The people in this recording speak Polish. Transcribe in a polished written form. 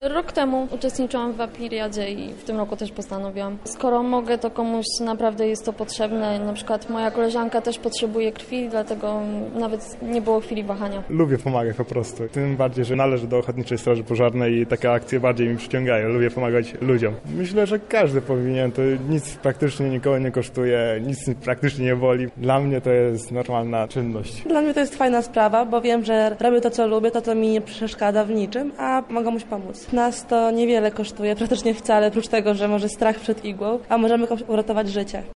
Rok temu uczestniczyłam w Apiriadzie i w tym roku też postanowiłam. Skoro mogę, to komuś naprawdę jest to potrzebne. Na przykład moja koleżanka też potrzebuje krwi, dlatego nawet nie było chwili wahania. Lubię pomagać po prostu. Tym bardziej, że należę do Ochotniczej Straży Pożarnej i takie akcje bardziej mi przyciągają. Lubię pomagać ludziom. Myślę, że każdy powinien. To nic praktycznie nikogo nie kosztuje, nic praktycznie nie boli. Dla mnie to jest normalna czynność. Dla mnie to jest fajna sprawa, bo wiem, że robię to, co lubię, to, co mi nie przeszkadza w niczym, a mogę komuś pomóc. Nas to niewiele kosztuje, praktycznie wcale, oprócz tego, że może strach przed igłą, a możemy komuś uratować życie.